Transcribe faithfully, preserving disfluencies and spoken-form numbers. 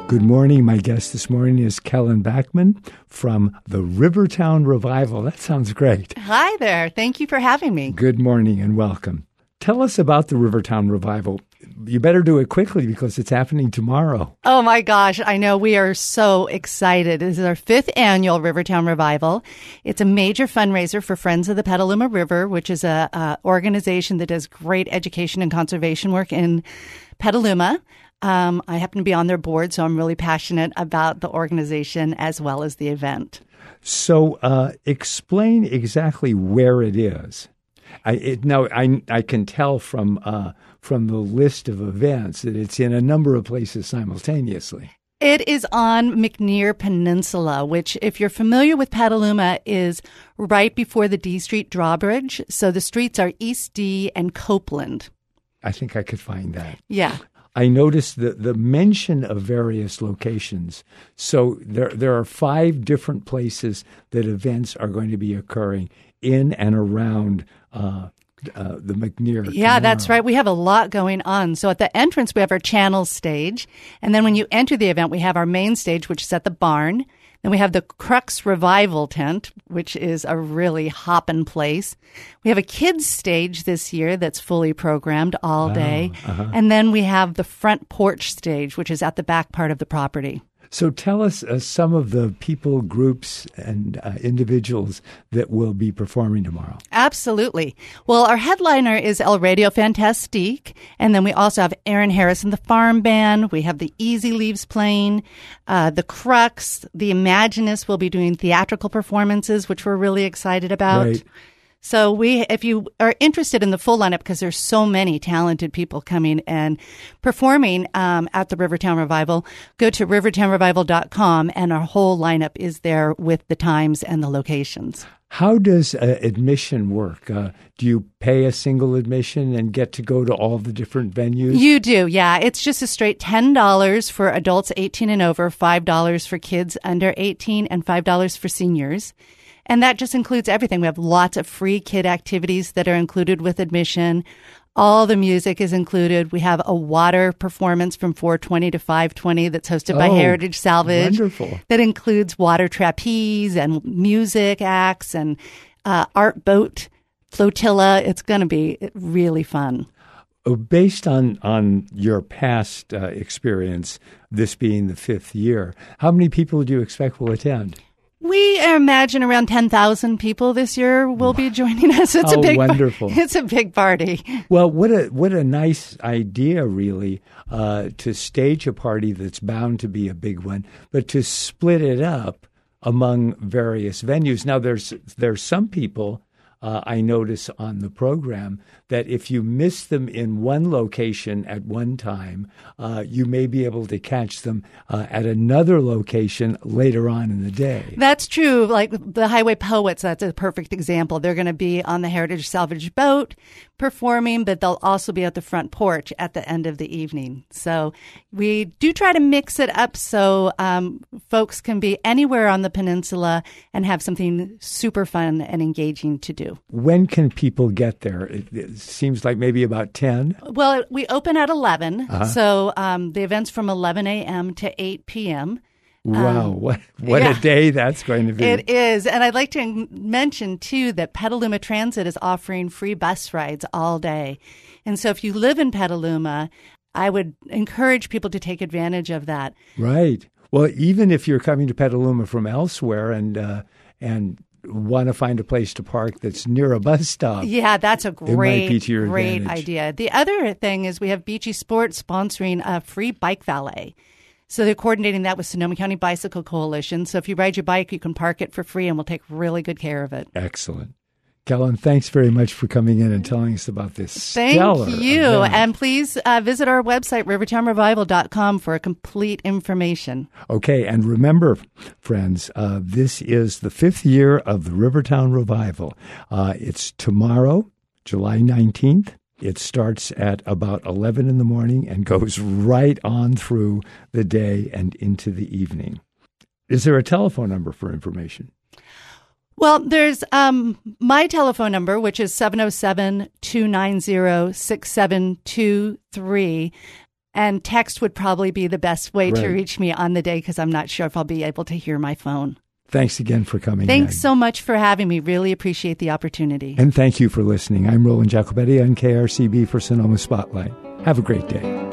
Good morning. My guest this morning is Kellen Bachman from the Rivertown Revival. That sounds great. Hi there. Thank you for having me. Good morning and welcome. Tell us about the Rivertown Revival. You better do it quickly because it's happening tomorrow. Oh my gosh, I know. We are so excited. This is our fifth annual Rivertown Revival. It's a major fundraiser for Friends of the Petaluma River, which is a, a organization that does great education and conservation work in Petaluma. Um, I happen to be on their board, so I'm really passionate about the organization as well as the event. So uh, explain exactly where it is. I, it, now, I, I can tell from uh, from the list of events that it's in a number of places simultaneously. It is on McNear Peninsula, which, if you're familiar with Petaluma, is right before the D Street drawbridge. So the streets are East D and Copeland. I think I could find that. Yeah. I noticed the, the mention of various locations. So there there are five different places that events are going to be occurring in and around uh, uh, the McNear. Yeah, tomorrow. That's right. We have a lot going on. So at the entrance, we have our channel stage. And then when you enter the event, we have our main stage, which is at the barn. Then we have the Crux Revival tent, which is a really hoppin' place. We have a kids stage this year that's fully programmed all day. Wow. Uh-huh. And then we have the front porch stage, which is at the back part of the property. So tell us uh, some of the people, groups, and uh, individuals that will be performing tomorrow. Absolutely. Well, our headliner is El Radio Fantastique, and then we also have Aaron Harris and the Farm Band. We have the Easy Leaves playing, uh, the Crux, the Imaginists will be doing theatrical performances, which we're really excited about. Right. So we, if you are interested in the full lineup, because there's so many talented people coming and performing um, at the Rivertown Revival, go to rivertown revival dot com, and our whole lineup is there with the times and the locations. How does uh, admission work? Uh, do you pay a single admission and get to go to all the different venues? You do, yeah. It's just a straight ten dollars for adults eighteen and over, five dollars for kids under eighteen, and five dollars for seniors. And that just includes everything. We have lots of free kid activities that are included with admission. All the music is included. We have a water performance from four twenty to five twenty that's hosted by Oh, Heritage Salvage. wonderful. That includes water trapeze and music acts and uh, art boat flotilla. It's going to be really fun. Based on, on your past uh, experience, this being the fifth year, how many people do you expect will attend? We imagine around ten thousand people this year will be joining us. It's How a big wonderful. It's a big party. Well, what a what a nice idea, really, uh, to stage a party that's bound to be a big one, but to split it up among various venues. Now, there's there's some people uh, I notice on the program that if you miss them in one location at one time, uh, you may be able to catch them uh, at another location later on in the day. That's true. Like the Highway Poets, that's a perfect example. They're going to be on the Heritage Salvage boat performing, but they'll also be at the front porch at the end of the evening. So we do try to mix it up so um, folks can be anywhere on the peninsula and have something super fun and engaging to do. When can people get there? It, it seems like maybe about ten. Well, we open at eleven, Uh-huh. so um, the event's from eleven a.m. to eight p.m. Wow, Um, what what yeah. a day that's going to be. It is. And I'd like to m- mention, too, that Petaluma Transit is offering free bus rides all day. And so if you live in Petaluma, I would encourage people to take advantage of that. Right. Well, even if you're coming to Petaluma from elsewhere and uh, and want to find a place to park that's near a bus stop. Yeah, that's a might be great, to your great advantage. idea. The other thing is we have Beachy Sports sponsoring a free bike valet. So they're coordinating that with Sonoma County Bicycle Coalition. So if you ride your bike, you can park it for free, and we'll take really good care of it. Excellent. Kellen, thanks very much for coming in and telling us about this Thank stellar you. event. And please uh, visit our website, rivertown revival dot com, for complete information. Okay, and remember, friends, uh, this is the fifth year of the Rivertown Revival. Uh, it's tomorrow, July nineteenth. It starts at about eleven in the morning and goes right on through the day and into the evening. Is there a telephone number for information? Well, there's um, my telephone number, which is seven oh seven, two nine zero, six seven two three. And text would probably be the best way Right. to reach me on the day because I'm not sure if I'll be able to hear my phone. Thanks again for coming. Thanks Meg. so much for having me. Really appreciate the opportunity. And thank you for listening. I'm Roland Jacobetti on K R C B for Sonoma Spotlight. Have a great day.